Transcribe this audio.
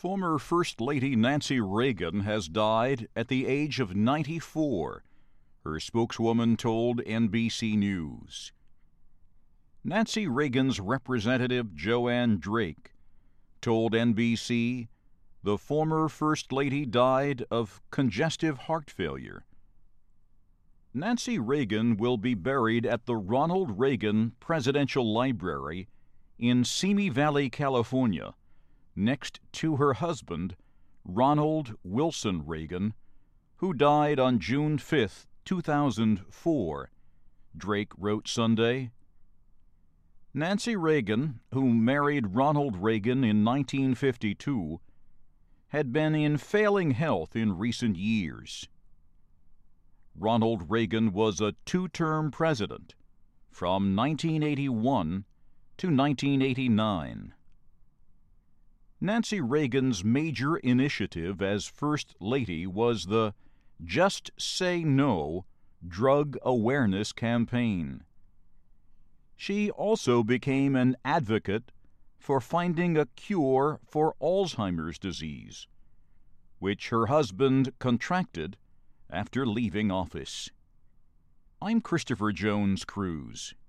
Former First Lady Nancy Reagan has died at the age of 94, her spokeswoman told NBC News. Nancy Reagan's representative Joanne Drake told NBC the former First Lady died of congestive heart failure. Nancy Reagan will be buried at the Ronald Reagan Presidential Library in Simi Valley, California, next to her husband, Ronald Wilson Reagan, who died on June 5, 2004, Drake wrote Sunday. Nancy Reagan, who married Ronald Reagan in 1952, had been in failing health in recent years. Ronald Reagan was a two-term president from 1981 to 1989. Nancy Reagan's major initiative as First Lady was the Just Say No drug awareness campaign. She also became an advocate for finding a cure for Alzheimer's disease, which her husband contracted after leaving office. I'm Christopher Jones Cruz.